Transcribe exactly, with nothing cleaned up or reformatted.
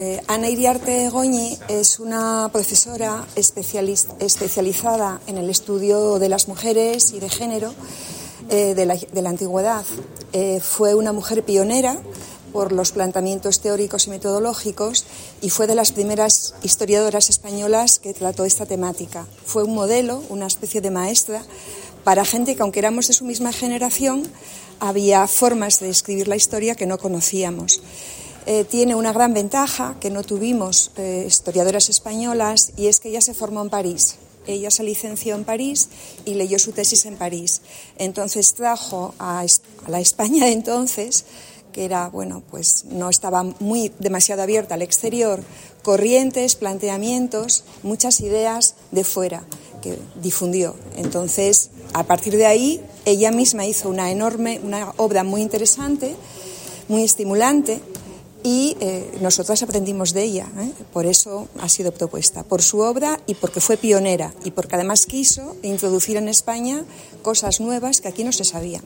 Eh, Ana Iriarte Goñi es una profesora especializ- especializada en el estudio de las mujeres y de género eh, de, la, de la antigüedad. Eh, fue una mujer pionera por los planteamientos teóricos y metodológicos y fue de las primeras historiadoras españolas que trató esta temática. Fue un modelo, una especie de maestra para gente que, aunque éramos de su misma generación, había formas de escribir la historia que no conocíamos. Eh, tiene una gran ventaja que no tuvimos eh, historiadoras españolas, y es que ella se formó en París. Ella se licenció en París y leyó su tesis en París. Entonces trajo a, a la España de entonces, que era, bueno, pues no estaba muy demasiado abierta al exterior, corrientes, planteamientos, muchas ideas de fuera que difundió. Entonces, a partir de ahí, ella misma hizo una enorme, una obra muy interesante, muy estimulante, y eh, nosotras aprendimos de ella, ¿eh? Por eso ha sido propuesta, por su obra y porque fue pionera y porque además quiso introducir en España cosas nuevas que aquí no se sabían.